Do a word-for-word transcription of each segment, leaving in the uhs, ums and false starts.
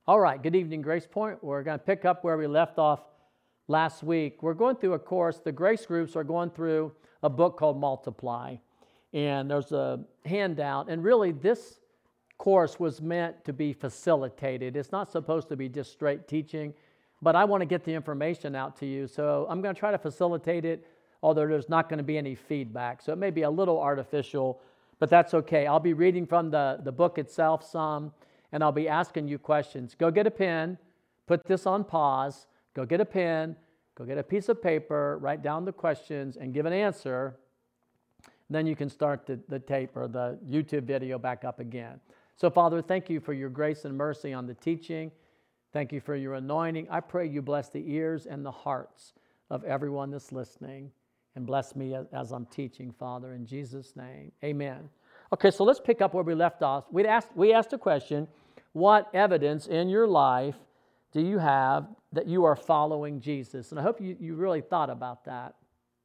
All right, good evening, Grace Point. We're going to pick up where we left off last week. We're going through a course. The Grace groups are going through a book called Multiply. And there's a handout. And really, this course was meant to be facilitated. It's not supposed to be just straight teaching, but I want to get the information out to you. So I'm going to try to facilitate it, although there's not going to be any feedback. So it may be a little artificial, but that's okay. I'll be reading from the, the book itself some, and I'll be asking you questions. Go get a pen, put this on pause, go get a pen, go get a piece of paper, write down the questions, and give an answer. Then you can start the, the tape or the YouTube video back up again. So, Father, thank you for your grace and mercy on the teaching. Thank you for your anointing. I pray you bless the ears and the hearts of everyone that's listening, and bless me as, as I'm teaching, Father, in Jesus' name. Amen. Okay, so let's pick up where we left off. We asked, we asked a question: what evidence in your life do you have that you are following Jesus? And I hope you, you really thought about that.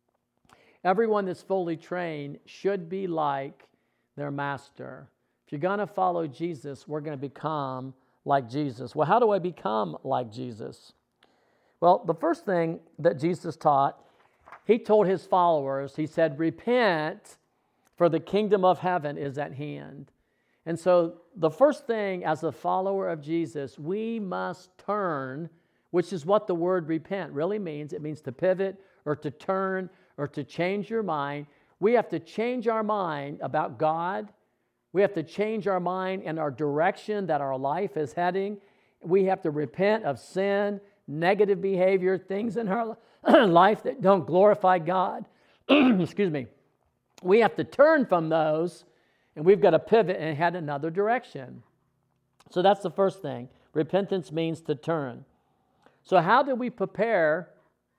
Everyone that's fully trained should be like their master. If you're going to follow Jesus, we're going to become like Jesus. Well, how do I become like Jesus? Well, the first thing that Jesus taught, he told his followers, he said, repent, for the kingdom of heaven is at hand. And so the first thing as a follower of Jesus, we must turn, which is what the word repent really means. It means to pivot or to turn or to change your mind. We have to change our mind about God. We have to change our mind and our direction that our life is heading. We have to repent of sin, negative behavior, things in our life that don't glorify God. Excuse me. We have to turn from those, and we've got to pivot and head another direction. So that's the first thing. Repentance means to turn. So how do we prepare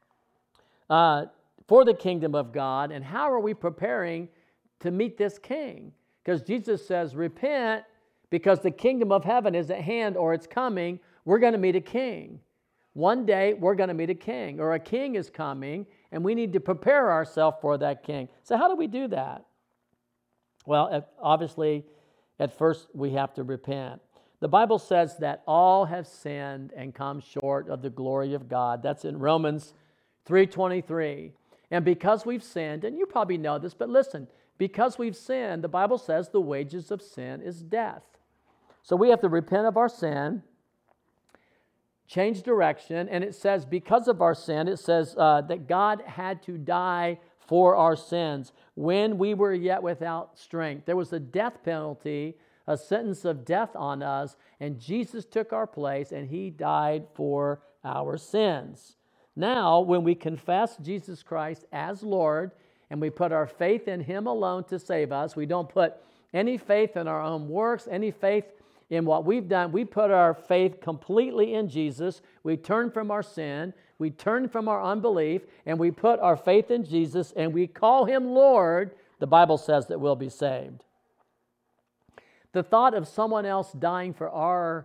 uh, for the kingdom of God, and how are we preparing to meet this king? Because Jesus says, repent, because the kingdom of heaven is at hand, or it's coming. We're going to meet a king. One day, we're going to meet a king, or a king is coming, and we need to prepare ourselves for that king. So how do we do that? Well, obviously, at first, we have to repent. The Bible says that all have sinned and come short of the glory of God. That's in Romans three twenty-three. And because we've sinned, and you probably know this, but listen, because we've sinned, the Bible says the wages of sin is death. So we have to repent of our sin, change direction, and it says because of our sin, it says uh, that God had to die for our sins when we were yet without strength. There was a death penalty, a sentence of death on us, and Jesus took our place, and he died for our sins. Now, when we confess Jesus Christ as Lord, and we put our faith in him alone to save us, we don't put any faith in our own works, any faith in what we've done. We put our faith completely in Jesus. We turn from our sin. We turn from our unbelief, and we put our faith in Jesus, and we call him Lord. The Bible says that we'll be saved. The thought of someone else dying for our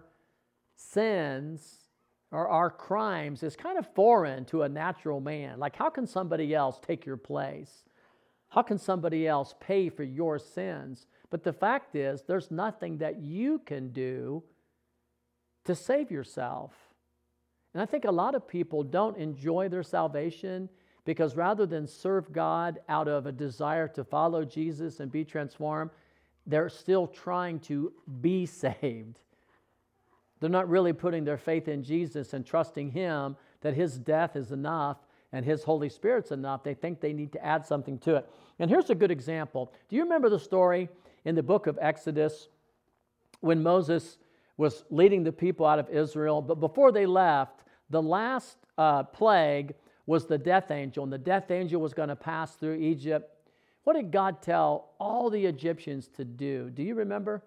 sins or our crimes is kind of foreign to a natural man. Like, how can somebody else take your place? How can somebody else pay for your sins? But the fact is, there's nothing that you can do to save yourself. And I think a lot of people don't enjoy their salvation because rather than serve God out of a desire to follow Jesus and be transformed, they're still trying to be saved. They're not really putting their faith in Jesus and trusting him that his death is enough and his Holy Spirit's enough. They think they need to add something to it. And here's a good example. Do you remember the story in the book of Exodus when Moses was leading the people out of Israel? But before they left, the last uh, plague was the death angel, and the death angel was going to pass through Egypt. What did God tell all the Egyptians to do? Do you remember?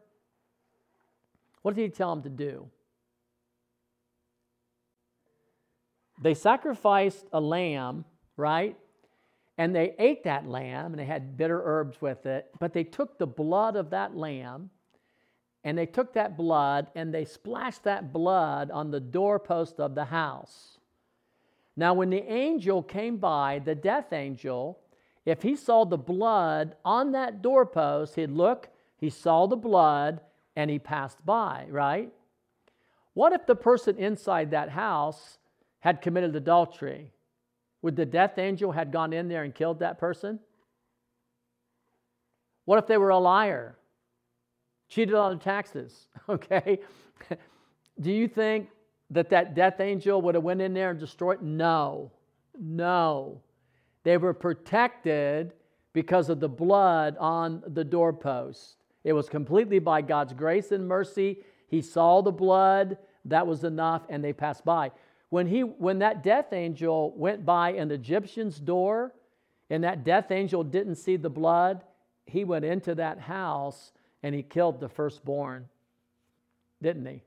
What did he tell them to do? They sacrificed a lamb, right? And they ate that lamb, and they had bitter herbs with it. But they took the blood of that lamb, and they took that blood, and they splashed that blood on the doorpost of the house. Now, when the angel came by, the death angel, if he saw the blood on that doorpost, he'd look, he saw the blood, and he passed by, right? What if the person inside that house had committed adultery? Would the death angel had gone in there and killed that person? What if they were a liar? Cheated on their taxes, okay? Do you think that that death angel would have went in there and destroyed? No, no. They were protected because of the blood on the doorpost. It was completely by God's grace and mercy. He saw the blood, that was enough, and they passed by. When he, when that death angel went by an Egyptian's door, and that death angel didn't see the blood, he went into that house and he killed the firstborn, didn't he?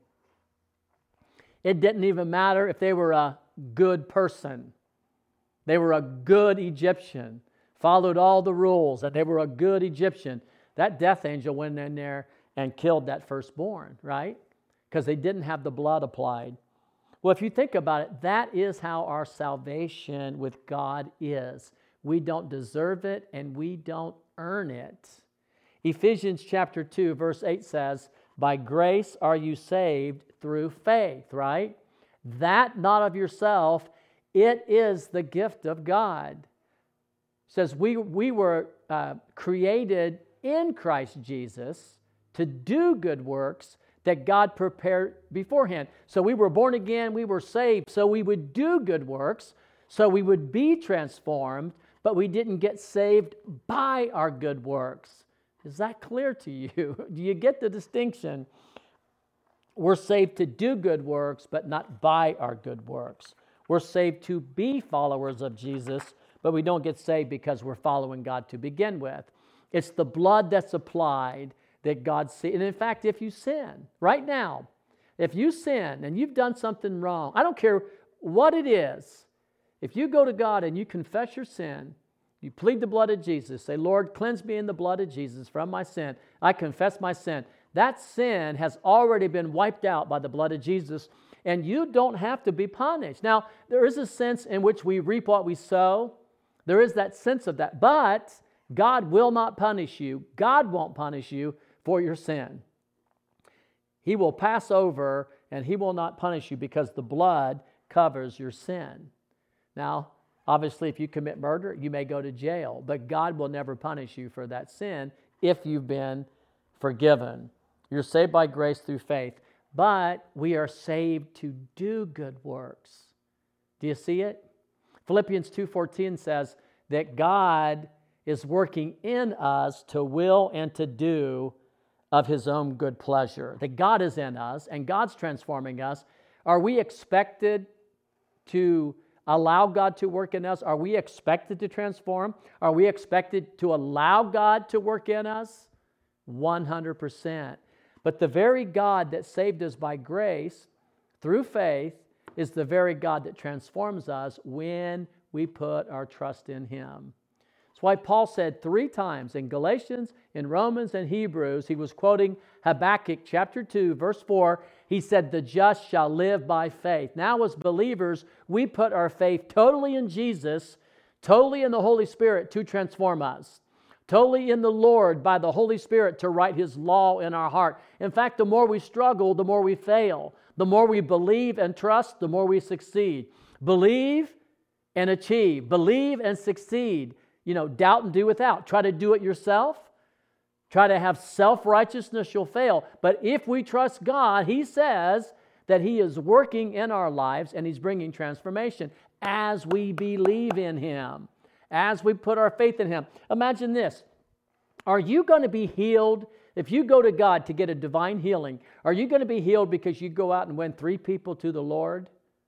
It didn't even matter if they were a good person. They were a good Egyptian, followed all the rules, and they were a good Egyptian. That death angel went in there and killed that firstborn, right? Because they didn't have the blood applied. Well, if you think about it, that is how our salvation with God is. We don't deserve it and we don't earn it. Ephesians chapter two, verse eight says, by grace are you saved through faith, right? That not of yourself, it is the gift of God. It says we, we were uh, created in Christ Jesus to do good works that God prepared beforehand. So we were born again, we were saved, so we would do good works, so we would be transformed, but we didn't get saved by our good works. Is that clear to you? Do you get the distinction? We're saved to do good works, but not by our good works. We're saved to be followers of Jesus, but we don't get saved because we're following God to begin with. It's the blood that's applied that God sees. And in fact, if you sin, right now, if you sin and you've done something wrong, I don't care what it is, if you go to God and you confess your sin, you plead the blood of Jesus, say, Lord, cleanse me in the blood of Jesus from my sin. I confess my sin. That sin has already been wiped out by the blood of Jesus, and you don't have to be punished. Now, there is a sense in which we reap what we sow. There is that sense of that. But God will not punish you. God won't punish you for your sin. He will pass over and He will not punish you because the blood covers your sin. Now, obviously, if you commit murder, you may go to jail, but God will never punish you for that sin if you've been forgiven. You're saved by grace through faith, but we are saved to do good works. Do you see it? Philippians two fourteen says that God is working in us to will and to do of His own good pleasure. That God is in us and God's transforming us. Are we expected to allow God to work in us? Are we expected to transform? Are we expected to allow God to work in us? one hundred percent. But the very God that saved us by grace through faith is the very God that transforms us when we put our trust in Him. That's why Paul said three times in Galatians, in Romans, and Hebrews, he was quoting Habakkuk chapter two, verse four. He said, the just shall live by faith. Now as believers, we put our faith totally in Jesus, totally in the Holy Spirit to transform us, totally in the Lord by the Holy Spirit to write His law in our heart. In fact, the more we struggle, the more we fail. The more we believe and trust, the more we succeed. Believe and achieve. Believe and succeed. You know, doubt and do without. Try to do it yourself. Try to have self-righteousness, you'll fail. But if we trust God, He says that He is working in our lives and He's bringing transformation as we believe in Him, as we put our faith in Him. Imagine this. Are you going to be healed? If you go to God to get a divine healing, are you going to be healed because you go out and win three people to the Lord?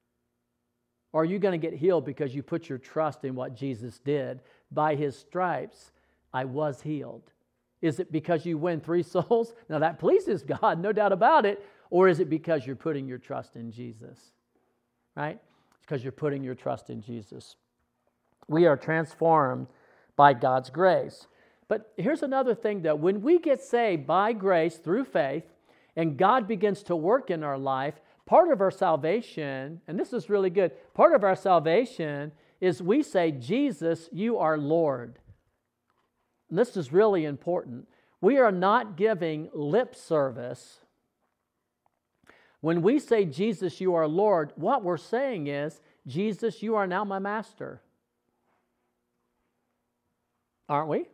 Or are you going to get healed because you put your trust in what Jesus did? By His stripes, I was healed. Is it because you win three souls? Now that pleases God, no doubt about it. Or is it because you're putting your trust in Jesus? Right? It's because you're putting your trust in Jesus. We are transformed by God's grace. But here's another thing though. When we get saved by grace through faith, and God begins to work in our life, part of our salvation, and this is really good, part of our salvation is we say, Jesus, you are Lord. And this is really important. We are not giving lip service When we say, Jesus, you are Lord, what we're saying is, Jesus, you are now my master. Aren't we?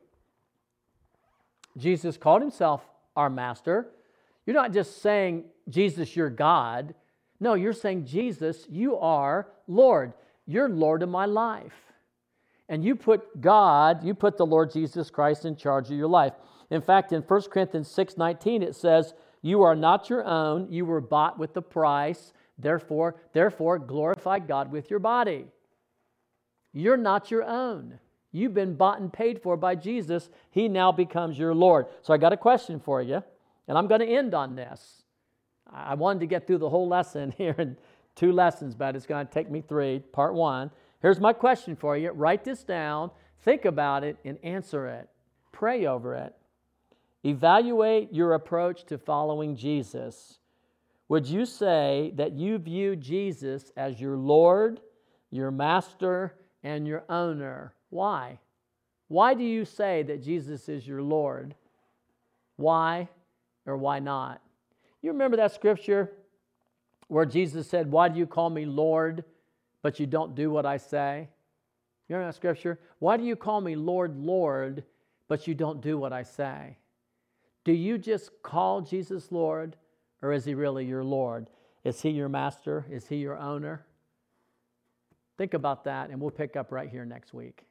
Jesus called himself our master. You're not just saying, Jesus, you're God. No, you're saying, Jesus, you are Lord. You're Lord of my life. And you put God, you put the Lord Jesus Christ in charge of your life. In fact, in First Corinthians six nineteen, it says, you are not your own. You were bought with the price. Therefore, therefore, glorify God with your body. You're not your own. You've been bought and paid for by Jesus. He now becomes your Lord. So I got a question for you, and I'm going to end on this. I wanted to get through the whole lesson here in two lessons, but it's going to take me three. Part one. Here's my question for you. Write this down, think about it, and answer it. Pray over it. Evaluate your approach to following Jesus. Would you say that you view Jesus as your Lord, your master, and your owner? Why? Why do you say that Jesus is your Lord? Why or why not? You remember that scripture where Jesus said, why do you call me Lord, but you don't do what I say? You remember that scripture? Why do you call me Lord, Lord, but you don't do what I say? Do you just call Jesus Lord, or is he really your Lord? Is he your master? Is he your owner? Think about that, and we'll pick up right here next week.